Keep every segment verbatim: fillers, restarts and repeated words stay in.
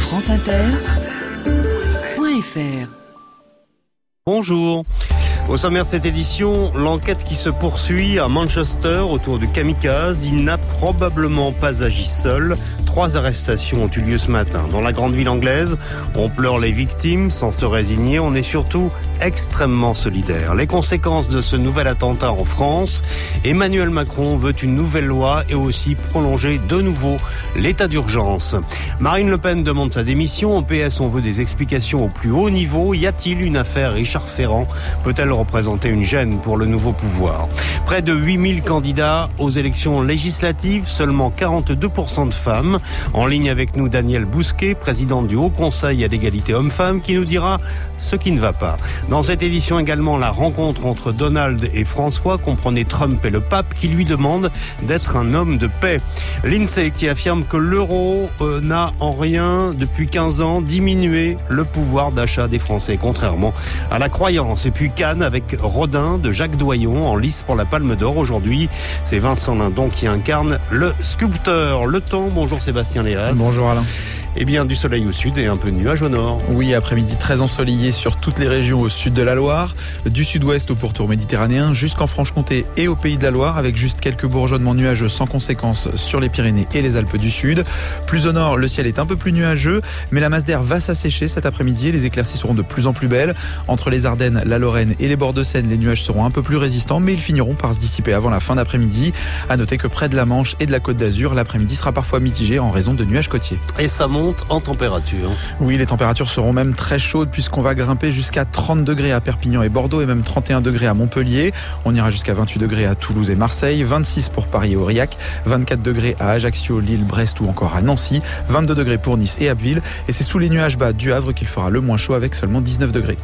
France Inter point F R. Bonjour. Au sommaire de cette édition, l'enquête qui se poursuit à Manchester autour du kamikaze. Il n'a probablement pas agi seul. Trois arrestations ont eu lieu ce matin. Dans la grande ville anglaise, on pleure les victimes sans se résigner. On est surtout extrêmement solidaire. Les conséquences de ce nouvel attentat en France, Emmanuel Macron veut une nouvelle loi et aussi prolonger de nouveau l'état d'urgence. Marine Le Pen demande sa démission. Au P S, on veut des explications au plus haut niveau. Y a-t-il une affaire Richard Ferrand? Peut-elle représenter une gêne pour le nouveau pouvoir? Près de huit mille candidats aux élections législatives, seulement quarante-deux pour cent de femmes. En ligne avec nous, Danielle Bousquet, présidente du Haut Conseil à l'égalité hommes-femmes, qui nous dira ce qui ne va pas. Dans cette édition également, la rencontre entre Donald et François, comprenez Trump et le pape, qui lui demande d'être un homme de paix. L'I N S E E qui affirme que l'euro euh, n'a en rien, depuis quinze ans, diminué le pouvoir d'achat des Français, contrairement à la croyance. Et puis Cannes avec Rodin de Jacques Doyon en lice pour la Palme d'Or. Aujourd'hui, c'est Vincent Lindon qui incarne le sculpteur. Le temps, bonjour Sébastien Léas. Bonjour Alain. Eh bien, du soleil au sud et un peu de nuages au nord. Oui, après-midi très ensoleillé sur toutes les régions au sud de la Loire, du sud-ouest au pourtour méditerranéen jusqu'en Franche-Comté et au Pays de la Loire, avec juste quelques bourgeonnements nuageux sans conséquence sur les Pyrénées et les Alpes du Sud. Plus au nord, le ciel est un peu plus nuageux, mais la masse d'air va s'assécher cet après-midi et les éclaircies seront de plus en plus belles. Entre les Ardennes, la Lorraine et les bords de Seine, les nuages seront un peu plus résistants, mais ils finiront par se dissiper avant la fin d'après-midi. À noter que près de la Manche et de la Côte d'Azur, l'après-midi sera parfois mitigé en raison de nuages côtiers. Et ça monte en température. Oui, les températures seront même très chaudes puisqu'on va grimper jusqu'à trente degrés à Perpignan et Bordeaux et même trente et un degrés à Montpellier. On ira jusqu'à vingt-huit degrés à Toulouse et Marseille, vingt-six pour Paris et Aurillac, vingt-quatre degrés à Ajaccio, Lille, Brest ou encore à Nancy, vingt-deux degrés pour Nice et Abbeville. Et c'est sous les nuages bas du Havre qu'il fera le moins chaud avec seulement dix-neuf degrés.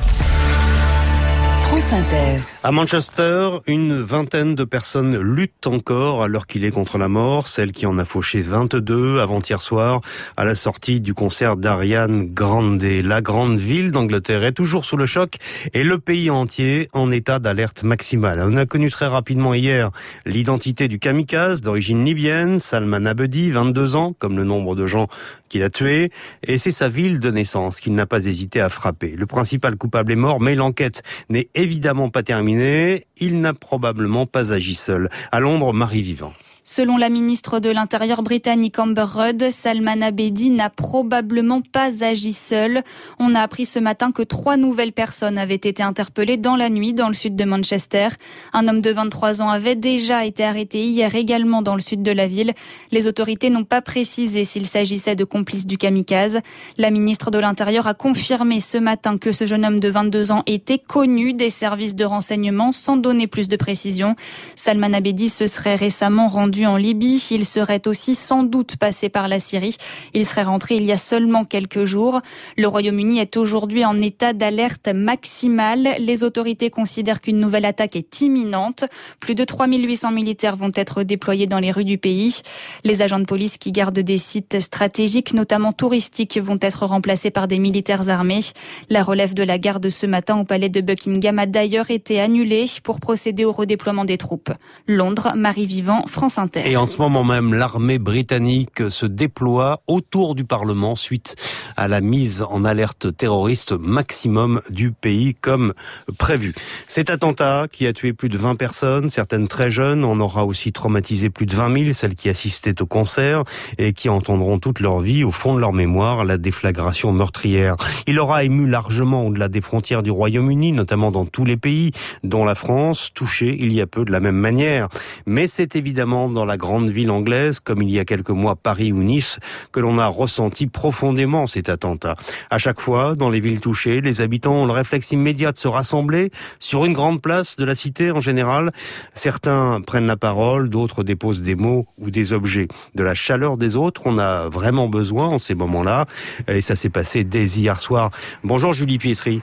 France Inter. À Manchester, une vingtaine de personnes luttent encore alors qu'il est contre la mort. Celle qui en a fauché vingt-deux avant-hier soir à la sortie du concert d'Ariane Grande. La grande ville d'Angleterre est toujours sous le choc et le pays entier en état d'alerte maximale. On a connu très rapidement hier l'identité du kamikaze d'origine libyenne, Salman Abedi, vingt-deux ans, comme le nombre de gens qu'il a tués. Et c'est sa ville de naissance qu'il n'a pas hésité à frapper. Le principal coupable est mort, mais l'enquête n'est évidemment pas terminée. Il n'a probablement pas agi seul. À Londres, Marie Vivant. Selon la ministre de l'Intérieur britannique Amber Rudd, Salman Abedi n'a probablement pas agi seul. On a appris ce matin que trois nouvelles personnes avaient été interpellées dans la nuit dans le sud de Manchester. Un homme de vingt-trois ans avait déjà été arrêté hier également dans le sud de la ville. Les autorités n'ont pas précisé s'il s'agissait de complices du kamikaze. La ministre de l'Intérieur a confirmé ce matin que ce jeune homme de vingt-deux ans était connu des services de renseignement sans donner plus de précisions. Salman Abedi se serait récemment rendu en Libye. Il serait aussi sans doute passé par la Syrie. Il serait rentré il y a seulement quelques jours. Le Royaume-Uni est aujourd'hui en état d'alerte maximale. Les autorités considèrent qu'une nouvelle attaque est imminente. Plus de trois mille huit cents militaires vont être déployés dans les rues du pays. Les agents de police qui gardent des sites stratégiques, notamment touristiques, vont être remplacés par des militaires armés. La relève de la garde ce matin au palais de Buckingham a d'ailleurs été annulée pour procéder au redéploiement des troupes. Londres, Marie Vivant, France Inter. Et en ce moment même, l'armée britannique se déploie autour du Parlement suite à la mise en alerte terroriste maximum du pays comme prévu. Cet attentat qui a tué plus de vingt personnes, certaines très jeunes, en aura aussi traumatisé plus de vingt mille, celles qui assistaient au concert et qui entendront toute leur vie, au fond de leur mémoire, la déflagration meurtrière. Il aura ému largement au-delà des frontières du Royaume-Uni, notamment dans tous les pays, dont la France, touchée il y a peu de la même manière. Mais c'est évidemment dans la grande ville anglaise, comme il y a quelques mois Paris ou Nice, que l'on a ressenti profondément cet attentat. À chaque fois, dans les villes touchées, les habitants ont le réflexe immédiat de se rassembler sur une grande place de la cité en général. Certains prennent la parole, d'autres déposent des mots ou des objets. De la chaleur des autres, on a vraiment besoin en ces moments-là. Et ça s'est passé dès hier soir. Bonjour Julie Pietri.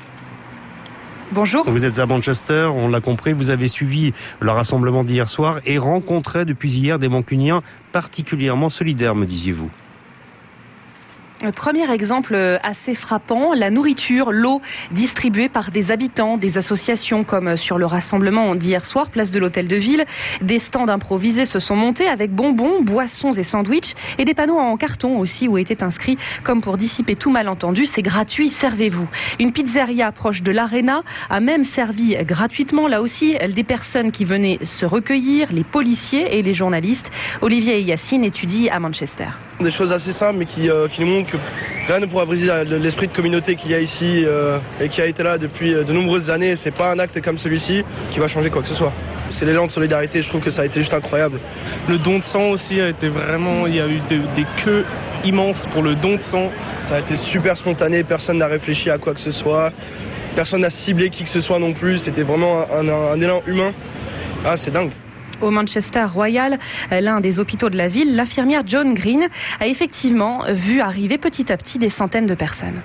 Bonjour. Vous êtes à Manchester, on l'a compris, vous avez suivi le rassemblement d'hier soir et rencontré depuis hier des Mancuniens particulièrement solidaires, me disiez-vous. Premier exemple assez frappant, la nourriture, l'eau distribuée par des habitants, des associations comme sur le rassemblement d'hier soir, place de l'Hôtel de Ville. Des stands improvisés se sont montés avec bonbons, boissons et sandwichs et des panneaux en carton aussi où était inscrit comme pour dissiper tout malentendu, c'est gratuit, servez-vous. Une pizzeria proche de l'Arena a même servi gratuitement là aussi des personnes qui venaient se recueillir, les policiers et les journalistes. Olivier et Yacine étudient à Manchester. Des choses assez simples mais qui, euh, qui nous montrent que rien ne pourra briser l'esprit de communauté qu'il y a ici euh, et qui a été là depuis de nombreuses années. C'est pas un acte comme celui-ci qui va changer quoi que ce soit. C'est l'élan de solidarité, je trouve que ça a été juste incroyable. Le don de sang aussi a été vraiment, il y a eu de, des queues immenses pour le don de sang. Ça a été super spontané, personne n'a réfléchi à quoi que ce soit, personne n'a ciblé qui que ce soit non plus, c'était vraiment un, un, un élan humain. Ah, c'est dingue. Au Manchester Royal, l'un des hôpitaux de la ville, l'infirmière Joan Green a effectivement vu arriver petit à petit des centaines de personnes.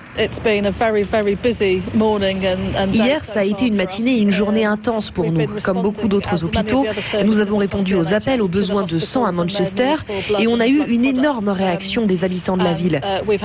Hier, ça a été une matinée et une journée intense pour nous. Comme beaucoup d'autres hôpitaux, nous avons répondu aux appels aux besoins de sang à Manchester et on a eu une énorme réaction des habitants de la ville.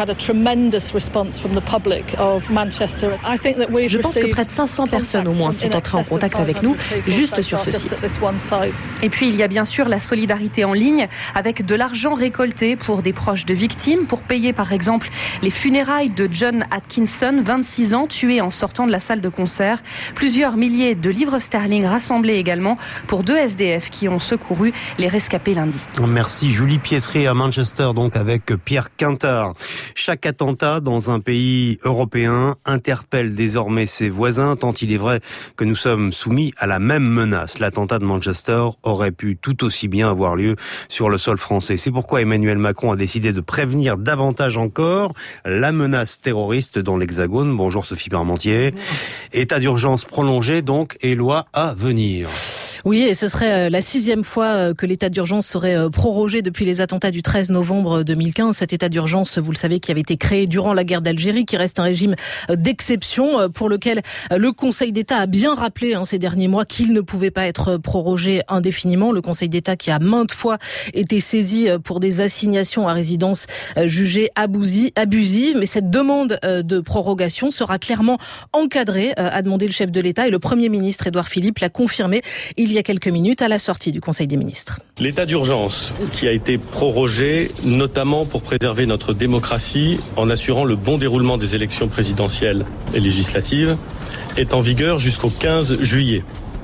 Je pense que près de cinq cents personnes au moins sont entrées en contact avec nous juste sur ce site. Et puis il y a bien sûr la solidarité en ligne avec de l'argent récolté pour des proches de victimes pour payer par exemple les funérailles de John Atkinson, vingt-six ans, tué en sortant de la salle de concert. Plusieurs milliers de livres sterling rassemblés également pour deux S D F qui ont secouru les rescapés lundi. Merci Julie Pietri à Manchester donc avec Pierre Quintard. Chaque attentat dans un pays européen interpelle désormais ses voisins tant il est vrai que nous sommes soumis à la même menace. L'attentat de Manchester aurait pu tout aussi bien avoir lieu sur le sol français. C'est pourquoi Emmanuel Macron a décidé de prévenir davantage encore la menace terroriste dans l'Hexagone. Bonjour Sophie Parmentier. État d'urgence prolongé donc et loi à venir. Oui, et ce serait la sixième fois que l'état d'urgence serait prorogé depuis les attentats du treize novembre deux mille quinze. Cet état d'urgence, vous le savez, qui avait été créé durant la guerre d'Algérie, qui reste un régime d'exception pour lequel le Conseil d'État a bien rappelé hein, ces derniers mois qu'il ne pouvait pas être prorogé indéfiniment. Le Conseil d'État qui a maintes fois été saisi pour des assignations à résidence jugées abusives. Mais cette demande de prorogation sera clairement encadrée, a demandé le chef de l'État, et le Premier ministre Édouard Philippe l'a confirmé il y a quelques minutes à la sortie du Conseil des ministres. L'état d'urgence qui a été prorogé notamment pour préserver notre démocratie en assurant le bon déroulement des élections présidentielles et législatives est en vigueur jusqu'au quinze juillet.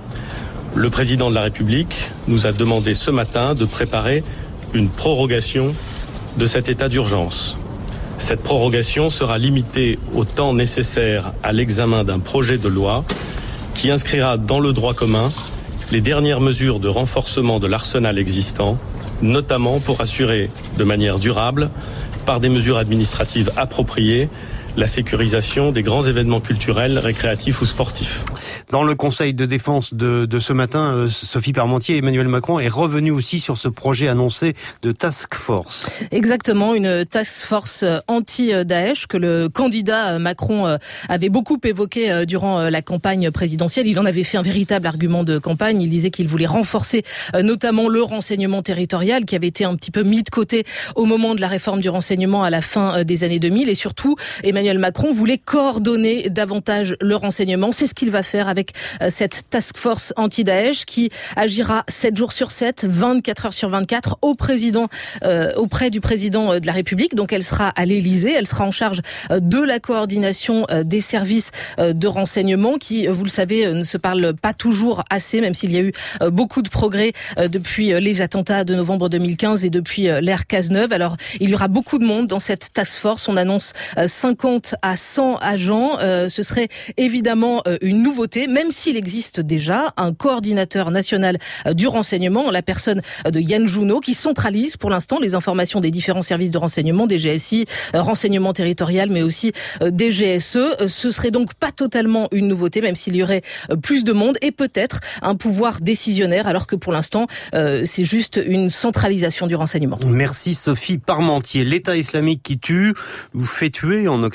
Le président de la République nous a demandé ce matin de préparer une prorogation de cet état d'urgence. Cette prorogation sera limitée au temps nécessaire à l'examen d'un projet de loi qui inscrira dans le droit commun les dernières mesures de renforcement de l'arsenal existant, notamment pour assurer de manière durable, par des mesures administratives appropriées, la sécurisation des grands événements culturels, récréatifs ou sportifs. Dans le Conseil de défense de, de ce matin, euh, Sophie Parmentier, Emmanuel Macron est revenu aussi sur ce projet annoncé de task force. Exactement, une task force anti-Daesh que le candidat Macron avait beaucoup évoqué durant la campagne présidentielle. Il en avait fait un véritable argument de campagne. Il disait qu'il voulait renforcer notamment le renseignement territorial qui avait été un petit peu mis de côté au moment de la réforme du renseignement à la fin des années deux mille. Et surtout, Emmanuel Macron voulait coordonner davantage le renseignement. C'est ce qu'il va faire avec cette task force anti-Daesh qui agira sept jours sur sept, vingt-quatre heures sur vingt-quatre au président, euh, auprès du président de la République. Donc elle sera à l'Élysée, elle sera en charge de la coordination des services de renseignement qui, vous le savez, ne se parlent pas toujours assez, même s'il y a eu beaucoup de progrès depuis les attentats de novembre deux mille quinze et depuis l'ère Cazeneuve. Alors il y aura beaucoup de monde dans cette task force. On annonce cinquante à cent agents. Ce serait évidemment une nouveauté, même s'il existe déjà un coordinateur national du renseignement, la personne de Yann Jouneau, qui centralise pour l'instant les informations des différents services de renseignement, des G S I, renseignement territorial, mais aussi des G S E. Ce serait donc pas totalement une nouveauté, même s'il y aurait plus de monde et peut-être un pouvoir décisionnaire, alors que pour l'instant, c'est juste une centralisation du renseignement. Merci Sophie Parmentier. L'État islamique qui tue, ou fait tuer en Occident,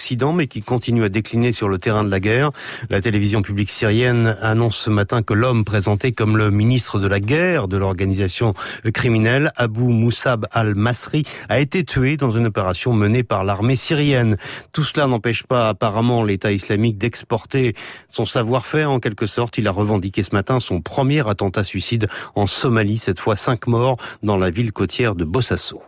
l'Occident, mais qui continue à décliner sur le terrain de la guerre. La télévision publique syrienne annonce ce matin que l'homme présenté comme le ministre de la guerre de l'organisation criminelle, Abu Musab al-Masri, a été tué dans une opération menée par l'armée syrienne. Tout cela n'empêche pas apparemment l'État islamique d'exporter son savoir-faire en quelque sorte. Il a revendiqué ce matin son premier attentat suicide en Somalie, cette fois cinq morts dans la ville côtière de Bosaso.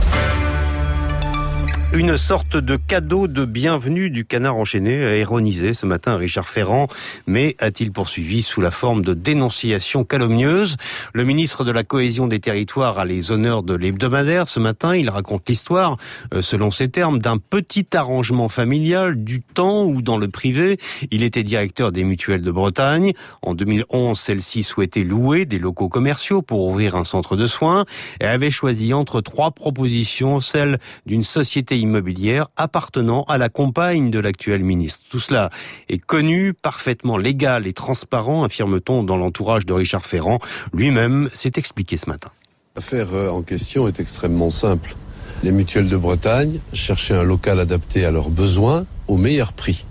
Une sorte de cadeau de bienvenue du Canard enchaîné a ironisé ce matin Richard Ferrand, mais a-t-il poursuivi sous la forme de dénonciations calomnieuses. Le ministre de la Cohésion des Territoires a les honneurs de l'hebdomadaire. Ce matin, il raconte l'histoire, selon ses termes, d'un petit arrangement familial du temps où, dans le privé, il était directeur des mutuelles de Bretagne. En deux mille onze, celle-ci souhaitait louer des locaux commerciaux pour ouvrir un centre de soins et avait choisi entre trois propositions, celle d'une société immobilière appartenant à la compagne de l'actuel ministre. Tout cela est connu, parfaitement légal et transparent, affirme-t-on dans l'entourage de Richard Ferrand. Lui-même s'est expliqué ce matin. L'affaire en question est extrêmement simple. Les mutuelles de Bretagne cherchaient un local adapté à leurs besoins au meilleur prix.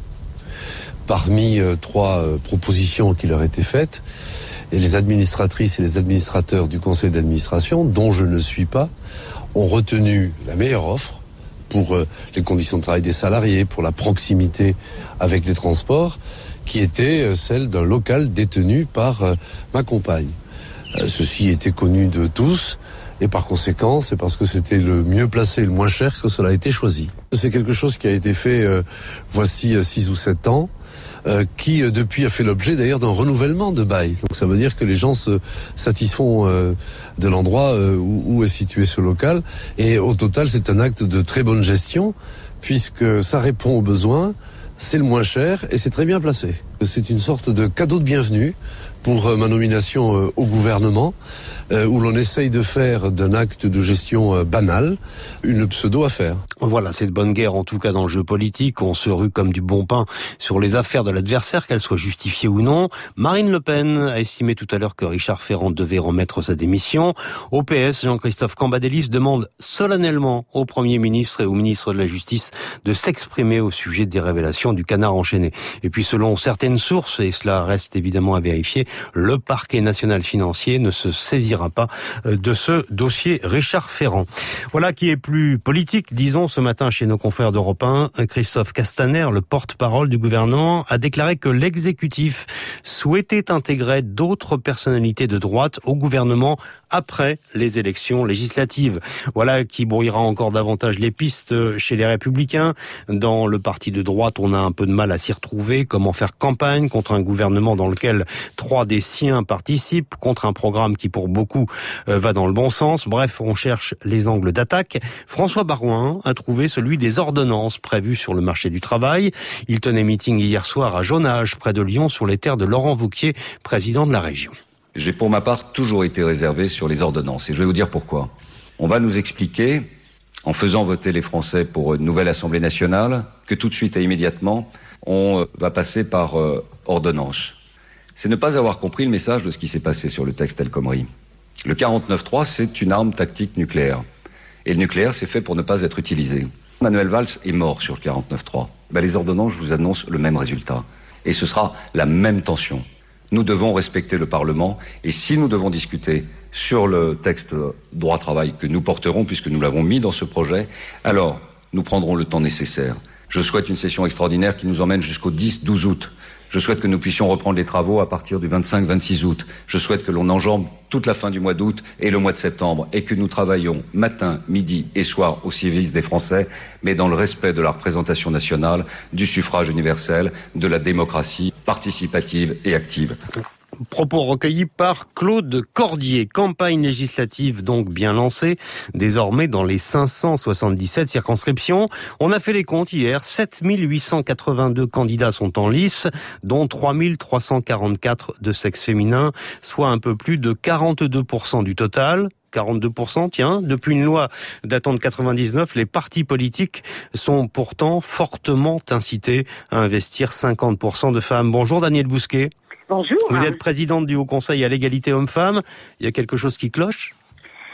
Parmi euh, trois euh, propositions qui leur étaient faites, et les administratrices et les administrateurs du conseil d'administration, dont je ne suis pas, ont retenu la meilleure offre pour les conditions de travail des salariés, pour la proximité avec les transports, qui était celle d'un local détenu par ma compagne. Ceci était connu de tous, et par conséquent, c'est parce que c'était le mieux placé et le moins cher que cela a été choisi. C'est quelque chose qui a été fait euh, voici six ou sept ans, Euh, qui euh, depuis a fait l'objet d'ailleurs d'un renouvellement de bail. Donc ça veut dire que les gens se satisfont euh, de l'endroit euh, où, où est situé ce local. Et au total, c'est un acte de très bonne gestion, puisque ça répond aux besoins, c'est le moins cher et c'est très bien placé. C'est une sorte de cadeau de bienvenue pour euh, ma nomination euh, au gouvernement, euh, où l'on essaye de faire d'un acte de gestion euh, banal une pseudo-affaire. Voilà, c'est de bonne guerre en tout cas dans le jeu politique. On se rue comme du bon pain sur les affaires de l'adversaire, qu'elles soient justifiées ou non. Marine Le Pen a estimé tout à l'heure que Richard Ferrand devait remettre sa démission. Au P S, Jean-Christophe Cambadélis demande solennellement au Premier ministre et au ministre de la Justice de s'exprimer au sujet des révélations du Canard enchaîné. Et puis selon certaines sources, et cela reste évidemment à vérifier, le parquet national financier ne se saisira pas de ce dossier Richard Ferrand. Voilà qui est plus politique, disons, ce matin chez nos confrères d'Europe un. Christophe Castaner, le porte-parole du gouvernement, a déclaré que l'exécutif souhaitait intégrer d'autres personnalités de droite au gouvernement après les élections législatives. Voilà qui brouillera encore davantage les pistes chez les Républicains. Dans le parti de droite, on a un peu de mal à s'y retrouver. Comment faire campagne contre un gouvernement dans lequel trois des siens participent, contre un programme qui pour beaucoup euh, va dans le bon sens. Bref, on cherche les angles d'attaque. François Baroin a trouvé celui des ordonnances prévues sur le marché du travail. Il tenait meeting hier soir à Jonage, près de Lyon, sur les terres de Laurent Wauquiez, président de la région. J'ai pour ma part toujours été réservé sur les ordonnances et je vais vous dire pourquoi. On va nous expliquer, en faisant voter les Français pour une nouvelle Assemblée nationale, que tout de suite et immédiatement, on va passer par euh, ordonnance. C'est ne pas avoir compris le message de ce qui s'est passé sur le texte El Khomri. Le quarante-neuf trois, c'est une arme tactique nucléaire. Et le nucléaire, c'est fait pour ne pas être utilisé. Manuel Valls est mort sur le quarante-neuf trois. Ben, les ordonnances, je vous annonce le même résultat. Et ce sera la même tension. Nous devons respecter le Parlement et si nous devons discuter sur le texte droit travail que nous porterons puisque nous l'avons mis dans ce projet, alors nous prendrons le temps nécessaire. Je souhaite une session extraordinaire qui nous emmène jusqu'au dix douze août. Je souhaite que nous puissions reprendre les travaux à partir du vingt-cinq vingt-six août. Je souhaite que l'on enjambe toute la fin du mois d'août et le mois de septembre et que nous travaillions matin, midi et soir au service des Français, mais dans le respect de la représentation nationale, du suffrage universel, de la démocratie participative et active. Propos recueillis par Claude Cordier. Campagne législative donc bien lancée, désormais dans les cinq cent soixante-dix-sept circonscriptions. On a fait les comptes hier, sept mille huit cent quatre-vingt-deux candidats sont en lice, dont trois mille trois cent quarante-quatre de sexe féminin, soit un peu plus de quarante-deux pour cent du total. quarante-deux pour cent, tiens, depuis une loi datant de quatre-vingt-dix-neuf, les partis politiques sont pourtant fortement incités à investir cinquante pour cent de femmes. Bonjour Daniel Bousquet. Bonjour. Vous êtes présidente du Haut Conseil à l'égalité homme-femme. Il y a quelque chose qui cloche ?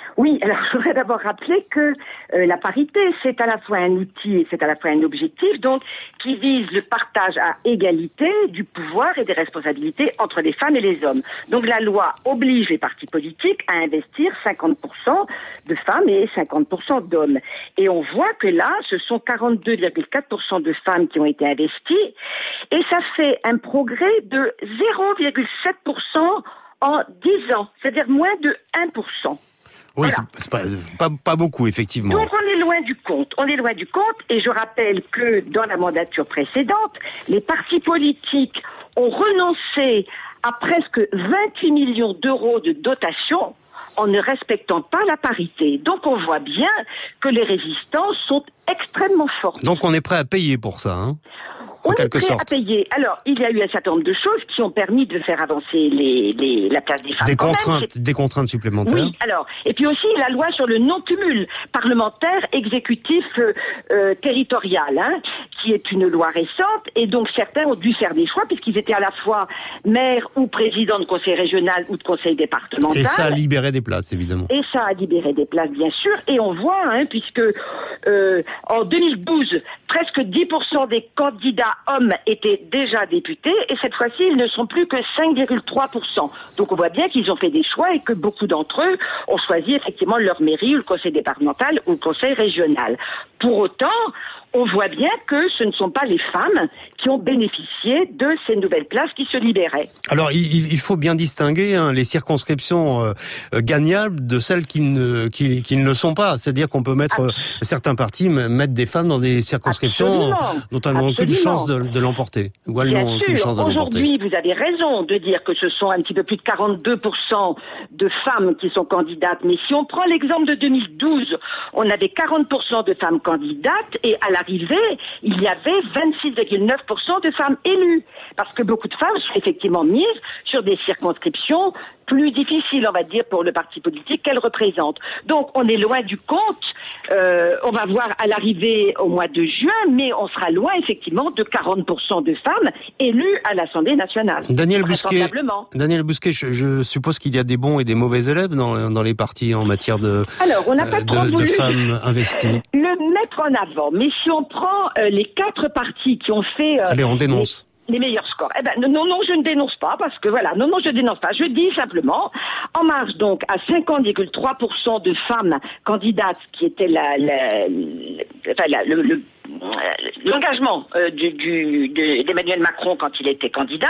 Oui, alors je voudrais d'abord rappeler que euh, la parité, c'est à la fois un outil et c'est à la fois un objectif, donc qui vise le partage à égalité du pouvoir et des responsabilités entre les femmes et les hommes. Donc la loi oblige les partis politiques à investir cinquante pour cent de femmes et cinquante pour cent d'hommes. Et on voit que là, ce sont quarante-deux virgule quatre pour cent de femmes qui ont été investies et ça fait un progrès de zéro virgule sept pour cent en dix ans, c'est-à-dire moins de un pour cent. Oui, Voilà. c'est, c'est pas, pas, pas beaucoup, effectivement. Donc on est loin du compte. On est loin du compte et je rappelle que dans la mandature précédente, les partis politiques ont renoncé à presque vingt-huit millions d'euros de dotation en ne respectant pas la parité. Donc on voit bien que les résistances sont extrêmement fortes. Donc on est prêt à payer pour ça, hein en On quelque est prêt sorte. à payer. Alors, il y a eu un certain nombre de choses qui ont permis de faire avancer les, les, la place des femmes. Des quand même. contraintes, C'est- des contraintes supplémentaires. Oui, alors, et puis aussi la loi sur le non-cumul parlementaire, exécutif, euh, euh, territorial, hein, qui est une loi récente, et donc certains ont dû faire des choix, puisqu'ils étaient à la fois maire ou président de conseil régional ou de conseil départemental. Et ça a libéré des places, évidemment. Et ça a libéré des places, bien sûr. Et on voit, hein, puisque euh, en deux mille douze, presque dix pour cent des candidats hommes étaient déjà députés, et cette fois-ci, ils ne sont plus que cinq virgule trois pour cent. Donc on voit bien qu'ils ont fait des choix et que beaucoup d'entre eux ont choisi effectivement leur mairie ou le conseil départemental ou le conseil régional. Pour autant, on voit bien que ce ne sont pas les femmes qui ont bénéficié de ces nouvelles places qui se libéraient. Alors, il, il faut bien distinguer hein, les circonscriptions euh, euh, gagnables de celles qui ne, qui, qui ne le sont pas. C'est-à-dire qu'on peut mettre, euh, certains partis m- mettre des femmes dans des circonscriptions Absolument. dont elles n'ont aucune Absolument. chance de, de l'emporter. Ou elles Bien n'ont aucune sûr, chance de l'emporter. aujourd'hui, vous avez raison de dire que ce sont un petit peu plus de quarante-deux pour cent de femmes qui sont candidates. Mais si on prend l'exemple de deux mille douze, on avait quarante pour cent de femmes candidates et à l'arrivée, il y avait vingt-six virgule neuf pour cent de femmes élues. Parce que beaucoup de femmes sont effectivement mises sur des circonscriptions plus difficiles, on va dire, pour le parti politique qu'elles représentent. Donc, on est loin du compte. Euh, on va voir à l'arrivée au mois de juin, mais on sera loin, effectivement, de quarante pour cent de femmes élues à l'Assemblée nationale. Daniel Bousquet, Vraisemblablement. Daniel Bousquet, je, je suppose qu'il y a des bons et des mauvais élèves dans, dans les partis en matière de, Alors, on n'a pas euh, trop de, de voulu femmes investies. le mettre en avant. Mais si on prend euh, les quatre partis qui ont fait... euh, Allez, on dénonce. Les meilleurs scores. Eh ben, non, non, je ne dénonce pas parce que voilà, non, non, je dénonce pas. Je dis simplement, En Marche donc à cinquante virgule trois pour cent de femmes candidates qui étaient la, la, la- enfin, la- le, le l'engagement euh, du, du, de- d'Emmanuel Macron quand il était candidat.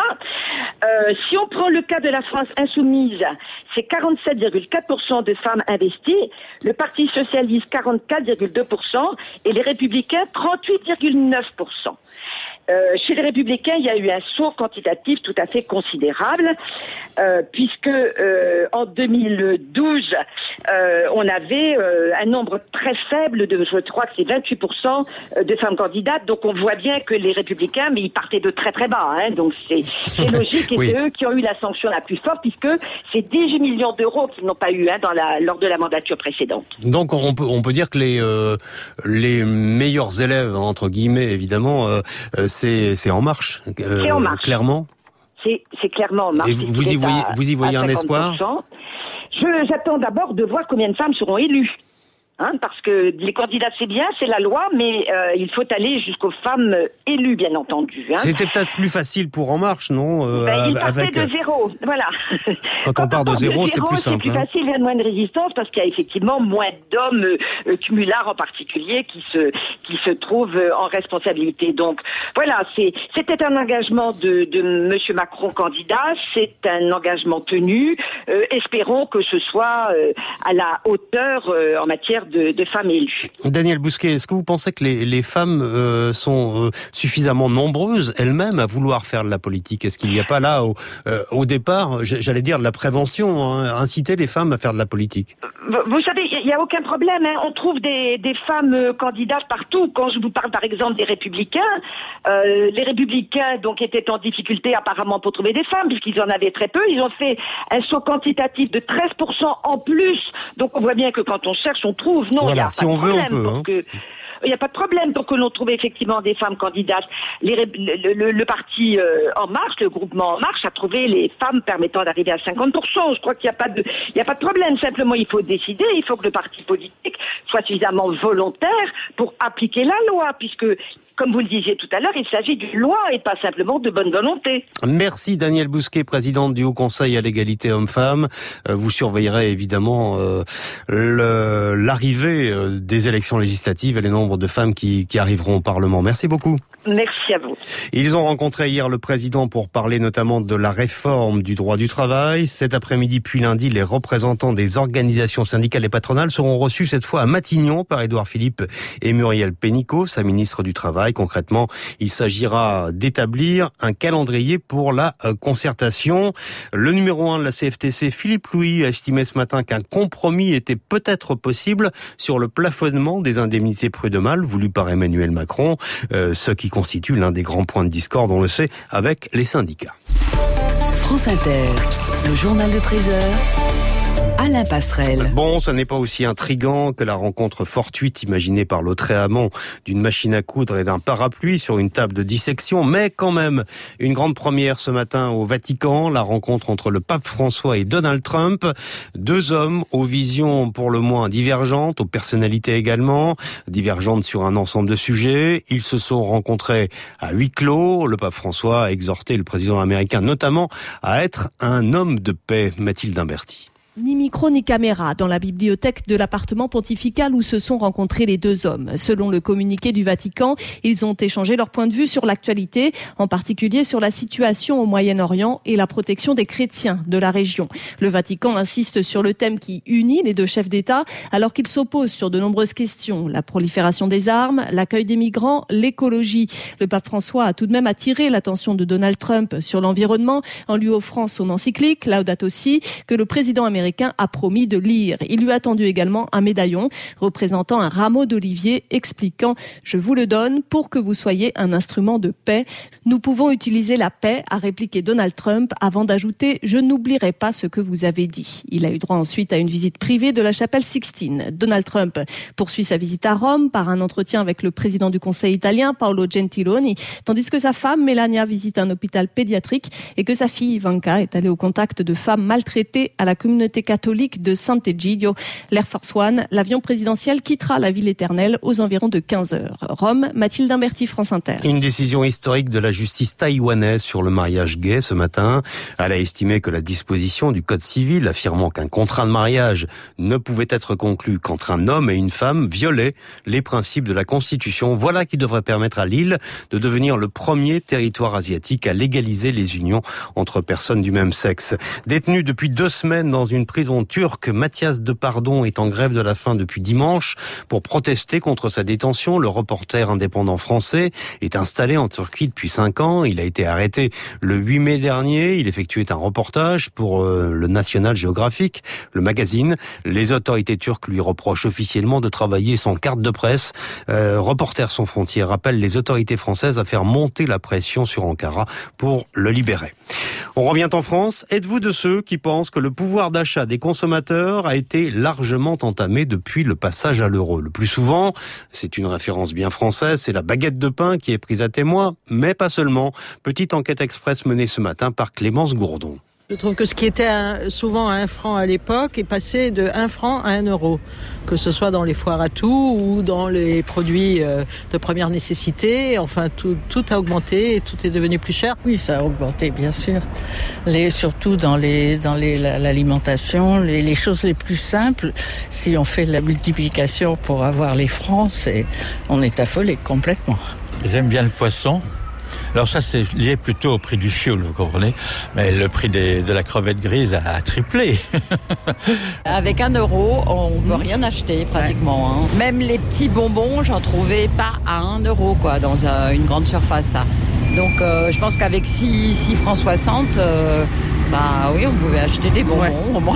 Euh, si on prend le cas de la France insoumise, c'est quarante-sept virgule quatre pour cent de femmes investies, le Parti socialiste quarante-quatre virgule deux pour cent et les Républicains trente-huit virgule neuf pour cent. Euh, chez les Républicains, il y a eu un saut quantitatif tout à fait considérable, euh, puisque euh, en deux mille douze, euh, on avait euh, un nombre très faible de, je crois que c'est vingt-huit pour cent de femmes candidates. Donc on voit bien que les Républicains, mais ils partaient de très très bas, hein, donc c'est, c'est logique, et Oui. c'est eux qui ont eu la sanction la plus forte, puisque c'est dix-huit millions d'euros qu'ils n'ont pas eu hein, dans la, lors de la mandature précédente. Donc on peut on peut dire que les euh, les meilleurs élèves entre guillemets évidemment euh, euh, c'est c'est En Marche, euh, C'est En Marche. clairement. C'est, c'est clairement En Marche. Et vous, vous y C'est voyez à- vous y voyez à un espoir? cinquante pour cent. Je, j'attends d'abord de voir combien de femmes seront élues. Hein, parce que les candidats, c'est bien, c'est la loi, mais euh, il faut aller jusqu'aux femmes euh, élues, bien entendu. Hein. C'était peut-être plus facile pour En Marche, non euh, Ben, il partait avec de zéro, voilà. Quand on part de zéro, c'est plus simple, C'est plus hein. facile, il y a moins de résistance parce qu'il y a effectivement moins d'hommes, euh, euh, cumulards en particulier, qui se qui se trouvent euh, en responsabilité. Donc voilà, c'est c'était un engagement de, de Monsieur Macron candidat, c'est un engagement tenu. Euh, espérons que ce soit euh, à la hauteur euh, en matière de, de femmes élues. Daniel Bousquet, est-ce que vous pensez que les, les femmes euh, sont euh, suffisamment nombreuses elles-mêmes à vouloir faire de la politique? Est-ce qu'il n'y a pas là, au, euh, au départ, j'allais dire de la prévention, hein, inciter les femmes à faire de la politique? Vous, vous savez, il n'y a aucun problème. Hein. On trouve des, des femmes euh, candidates partout. Quand je vous parle par exemple des Républicains, euh, les Républicains donc étaient en difficulté apparemment pour trouver des femmes puisqu'ils en avaient très peu. Ils ont fait un saut quantitatif de treize pour cent en plus. Donc on voit bien que quand on cherche, on trouve trouve. Non, voilà, il y a si pas on de veut, on problème peut. pour Hein. que... Il n'y a pas de problème pour que l'on trouve effectivement des femmes candidates. Les, le, le, le parti euh, En Marche, le groupement En Marche, a trouvé les femmes permettant d'arriver à cinquante pour cent. Je crois qu'il n'y a pas de, il n'y a pas de problème. Simplement, il faut décider. Il faut que le parti politique soit suffisamment volontaire pour appliquer la loi, puisque, comme vous le disiez tout à l'heure, il s'agit d'une loi et pas simplement de bonne volonté. Merci Danielle Bousquet, présidente du Haut Conseil à l'égalité homme-femme. Euh, vous surveillerez évidemment euh, le, l'arrivée euh, des élections législatives et les nombres de femmes qui, qui arriveront au Parlement. Merci beaucoup. Merci à vous. Ils ont rencontré hier le président pour parler notamment de la réforme du droit du travail. Cet après-midi puis lundi, les représentants des organisations syndicales et patronales seront reçus cette fois à Matignon par Édouard Philippe et Muriel Pénicaud, sa ministre du Travail. Concrètement, il s'agira d'établir un calendrier pour la concertation. Le numéro un de la C F T C, Philippe Louis, a estimé ce matin qu'un compromis était peut-être possible sur le plafonnement des indemnités prud'homales voulu par Emmanuel Macron, euh, ce qui constitue l'un des grands points de discorde, on le sait, avec les syndicats. France Inter, le journal de treize heures. Alain Passerelle. Bon, ça n'est pas aussi intriguant que la rencontre fortuite imaginée par Lautréamont d'une machine à coudre et d'un parapluie sur une table de dissection, mais quand même une grande première ce matin au Vatican, la rencontre entre le pape François et Donald Trump, deux hommes aux visions pour le moins divergentes, aux personnalités également, divergentes sur un ensemble de sujets. Ils se sont rencontrés à huis clos. Le pape François a exhorté le président américain notamment à être un homme de paix. Mathilde Imberti. Ni micro ni caméra dans la bibliothèque de l'appartement pontifical où se sont rencontrés les deux hommes. Selon le communiqué du Vatican, ils ont échangé leur point de vue sur l'actualité, en particulier sur la situation au Moyen-Orient et la protection des chrétiens de la région. Le Vatican insiste sur le thème qui unit les deux chefs d'État alors qu'ils s'opposent sur de nombreuses questions. La prolifération des armes, l'accueil des migrants, l'écologie. Le pape François a tout de même attiré l'attention de Donald Trump sur l'environnement en lui offrant son encyclique Laudato Si que le président américain a promis de lire. Il lui a tendu également un médaillon représentant un rameau d'olivier expliquant « Je vous le donne pour que vous soyez un instrument de paix. Nous pouvons utiliser la paix », a répliqué Donald Trump avant d'ajouter « Je n'oublierai pas ce que vous avez dit ». Il a eu droit ensuite à une visite privée de la chapelle Sixtine. Donald Trump poursuit sa visite à Rome par un entretien avec le président du Conseil italien, Paolo Gentiloni, tandis que sa femme, Melania, visite un hôpital pédiatrique et que sa fille, Ivanka, est allée au contact de femmes maltraitées à la communauté catholique de Sant'Egidio. L'Air Force One, l'avion présidentiel, quittera la ville éternelle aux environs de quinze heures. Rome, Mathilde Imberti, France Inter. Une décision historique de la justice taïwanaise sur le mariage gay ce matin. Elle a estimé que la disposition du code civil affirmant qu'un contrat de mariage ne pouvait être conclu qu'entre un homme et une femme violait les principes de la Constitution. Voilà qui devrait permettre à l'île de devenir le premier territoire asiatique à légaliser les unions entre personnes du même sexe. Détenu depuis deux semaines dans une prison turque, Mathias Depardon est en grève de la faim depuis dimanche pour protester contre sa détention. Le reporter indépendant français est installé en Turquie depuis cinq ans. Il a été arrêté le huit mai dernier. Il effectuait un reportage pour euh, le National Geographic, le magazine. Les autorités turques lui reprochent officiellement de travailler sans carte de presse. Euh, Reporters sans frontières appelle les autorités françaises à faire monter la pression sur Ankara pour le libérer. On revient en France. Êtes-vous de ceux qui pensent que le pouvoir d'achat des consommateurs a été largement entamé depuis le passage à l'euro? Le plus souvent, c'est une référence bien française, c'est la baguette de pain qui est prise à témoin, mais pas seulement. Petite enquête express menée ce matin par Clémence Gourdon. Je trouve que ce qui était un, souvent un franc à l'époque est passé de un franc à un euro, que ce soit dans les foires à tout ou dans les produits euh, de première nécessité. Enfin, tout, tout a augmenté et tout est devenu plus cher. Oui, ça a augmenté, bien sûr. Les, surtout dans, les, dans les, l'alimentation, les, les choses les plus simples. Si on fait la multiplication pour avoir les francs, c'est, on est affolé complètement. J'aime bien le poisson. Alors ça, c'est lié plutôt au prix du fioul, vous comprenez. Mais le prix des, de la crevette grise a, a triplé. Avec un euro, on ne peut rien acheter pratiquement. Hein. Même les petits bonbons, j'en trouvais pas à un euro quoi, dans euh, une grande surface. Ça. Donc euh, je pense qu'avec six francs soixante, euh, Bah oui, on pouvait acheter des bonbons ouais. au moins.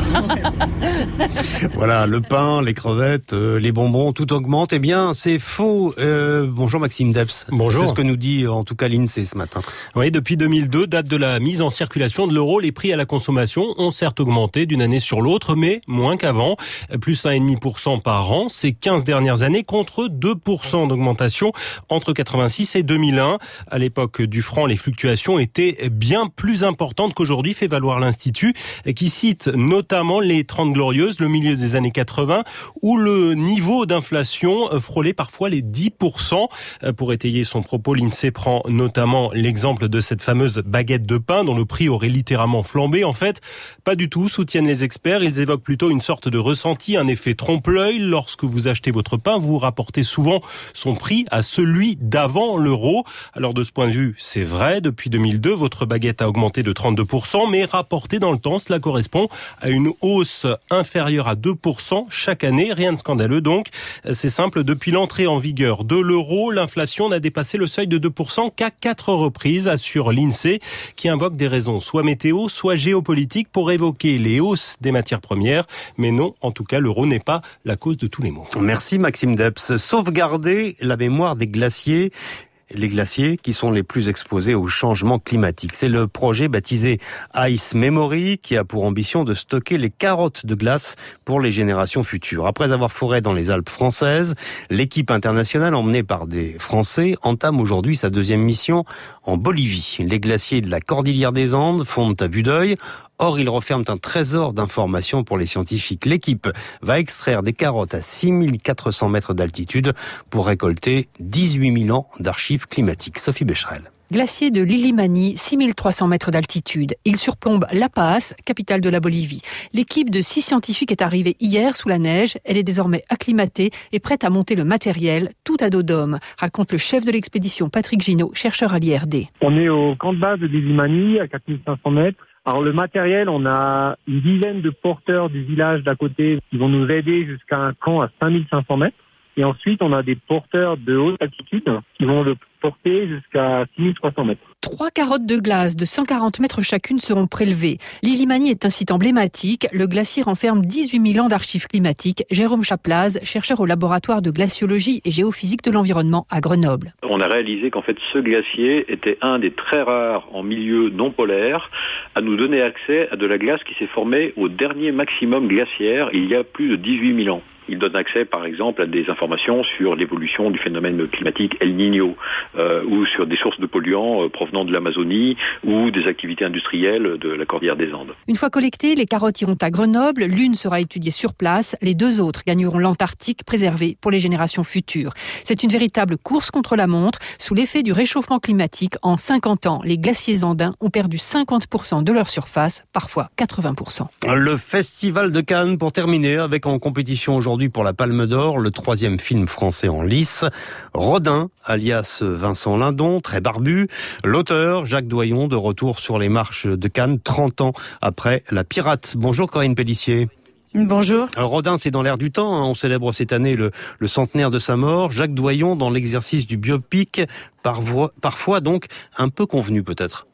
Voilà, le pain, les crevettes, euh, les bonbons, tout augmente. Eh bien, c'est faux. Euh, bonjour Maxime Debs. Bonjour. C'est ce que nous dit en tout cas l'INSEE ce matin. Oui, depuis deux mille deux, date de la mise en circulation de l'euro, les prix à la consommation ont certes augmenté d'une année sur l'autre, mais moins qu'avant. Plus un virgule cinq pour cent par an ces quinze dernières années contre deux pour cent d'augmentation entre quatre-vingt-six et deux mille un. À l'époque du franc, les fluctuations étaient bien plus importantes qu'aujourd'hui, fait valoir l'Institut, qui cite notamment les Trente Glorieuses, le milieu des années quatre-vingts, où le niveau d'inflation frôlait parfois les dix pour cent. Pour étayer son propos, l'INSEE prend notamment l'exemple de cette fameuse baguette de pain dont le prix aurait littéralement flambé. En fait, pas du tout, soutiennent les experts. Ils évoquent plutôt une sorte de ressenti, un effet trompe-l'œil. Lorsque vous achetez votre pain, vous rapportez souvent son prix à celui d'avant l'euro. Alors de ce point de vue, c'est vrai, depuis deux mille deux, votre baguette a augmenté de trente-deux pour cent, mais rapporté dans le temps, cela correspond à une hausse inférieure à deux pour cent chaque année. Rien de scandaleux donc. C'est simple, depuis l'entrée en vigueur de l'euro, l'inflation n'a dépassé le seuil de deux pour cent qu'à quatre reprises, assure l'INSEE, qui invoque des raisons soit météo, soit géopolitiques pour évoquer les hausses des matières premières. Mais non, en tout cas, l'euro n'est pas la cause de tous les maux. Merci Maxime Debs. Sauvegarder la mémoire des glaciers. Les glaciers qui sont les plus exposés au changement climatique. C'est le projet baptisé Ice Memory qui a pour ambition de stocker les carottes de glace pour les générations futures. Après avoir foré dans les Alpes françaises, l'équipe internationale emmenée par des Français entame aujourd'hui sa deuxième mission en Bolivie. Les glaciers de la Cordillère des Andes fondent à vue d'œil. Or, ils referment un trésor d'informations pour les scientifiques. L'équipe va extraire des carottes à six mille quatre cents mètres d'altitude pour récolter dix-huit mille ans d'archives climatiques. Sophie Becherel. Glacier de l'Illimani, six mille trois cents mètres d'altitude. Il surplombe La Paz, capitale de la Bolivie. L'équipe de six scientifiques est arrivée hier sous la neige. Elle est désormais acclimatée et prête à monter le matériel, tout à dos d'homme, raconte le chef de l'expédition Patrick Ginaud, chercheur à l'I R D. On est au camp de base de l'Illimani, à quatre mille cinq cents mètres. Alors le matériel, on a une dizaine de porteurs du village d'à côté qui vont nous aider jusqu'à un camp à cinq mille cinq cents mètres. Et ensuite, on a des porteurs de haute altitude qui vont le porter jusqu'à six mille trois cents mètres. Trois carottes de glace de cent quarante mètres chacune seront prélevées. L'Illimani est un site emblématique. Le glacier renferme dix-huit mille ans d'archives climatiques. Jérôme Chaplaz, chercheur au laboratoire de glaciologie et géophysique de l'environnement à Grenoble. On a réalisé qu'en fait ce glacier était un des très rares en milieu non polaire à nous donner accès à de la glace qui s'est formée au dernier maximum glaciaire il y a plus de dix-huit mille ans. Il donne accès, par exemple, à des informations sur l'évolution du phénomène climatique El Niño, euh, ou sur des sources de polluants euh, provenant de l'Amazonie, ou des activités industrielles de la Cordillère des Andes. Une fois collectées, les carottes iront à Grenoble. L'une sera étudiée sur place. Les deux autres gagneront l'Antarctique, préservée pour les générations futures. C'est une véritable course contre la montre. Sous l'effet du réchauffement climatique, en cinquante ans, les glaciers andins ont perdu cinquante pour cent de leur surface, parfois quatre-vingts pour cent. Le Festival de Cannes, pour terminer, avec en compétition aujourd'hui pour la Palme d'Or, le troisième film français en lice, Rodin, alias Vincent Lindon, très barbu. L'auteur, Jacques Doyon, de retour sur les marches de Cannes, trente ans après La Pirate. Bonjour Corinne Pellissier. Bonjour. Rodin, c'est dans l'air du temps. Hein. On célèbre cette année le, le centenaire de sa mort. Jacques Doyon, dans l'exercice du biopic, parfois, parfois donc un peu convenu peut-être.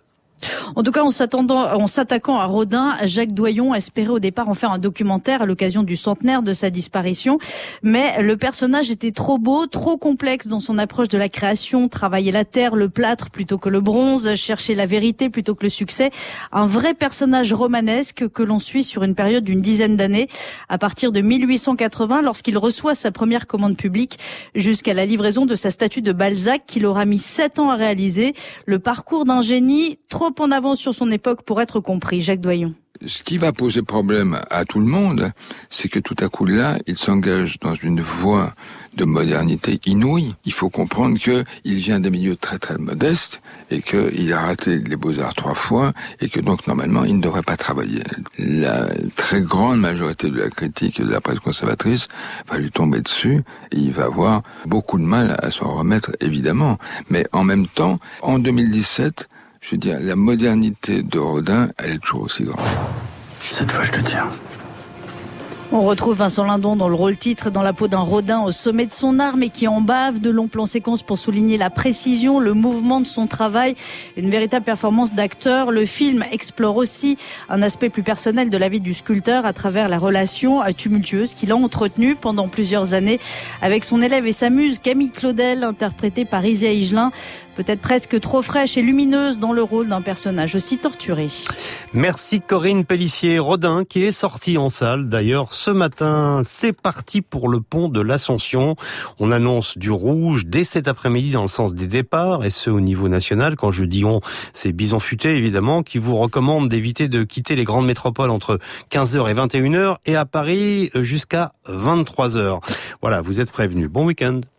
En tout cas, en s'attendant, en s'attaquant à Rodin, Jacques Doyon espérait au départ en faire un documentaire à l'occasion du centenaire de sa disparition. Mais le personnage était trop beau, trop complexe dans son approche de la création, travailler la terre, le plâtre plutôt que le bronze, chercher la vérité plutôt que le succès. Un vrai personnage romanesque que l'on suit sur une période d'une dizaine d'années, à partir de mille huit cent quatre-vingts, lorsqu'il reçoit sa première commande publique, jusqu'à la livraison de sa statue de Balzac qu'il aura mis sept ans à réaliser. Le parcours d'un génie trop en avance sur son époque pour être compris. Jacques Doyon. Ce qui va poser problème à tout le monde, c'est que tout à coup là, il s'engage dans une voie de modernité inouïe. Il faut comprendre que il vient d'un milieu très très modeste et qu'il a raté les Beaux-Arts trois fois et que donc normalement il ne devrait pas travailler. La très grande majorité de la critique et de la presse conservatrice va lui tomber dessus et il va avoir beaucoup de mal à s'en remettre évidemment. Mais en même temps, en deux mille dix-sept, je veux dire, la modernité de Rodin, elle est toujours aussi grande. Cette fois, je te tiens. On retrouve Vincent Lindon dans le rôle titre, dans la peau d'un Rodin au sommet de son art, mais qui en bave. De longs plans séquences pour souligner la précision, le mouvement de son travail. Une véritable performance d'acteur. Le film explore aussi un aspect plus personnel de la vie du sculpteur à travers la relation tumultueuse qu'il a entretenue pendant plusieurs années avec son élève et sa muse Camille Claudel, interprétée par Isia Higelin. Peut-être presque trop fraîche et lumineuse dans le rôle d'un personnage aussi torturé. Merci Corinne Pellissier. Rodin qui est sorti en salle d'ailleurs ce matin. C'est parti pour le pont de l'Ascension. On annonce du rouge dès cet après-midi dans le sens des départs, et ce au niveau national. Quand je dis on, c'est Bison Futé évidemment qui vous recommande d'éviter de quitter les grandes métropoles entre quinze heures et vingt et une heures et à Paris jusqu'à vingt-trois heures. Voilà, vous êtes prévenus. Bon week-end.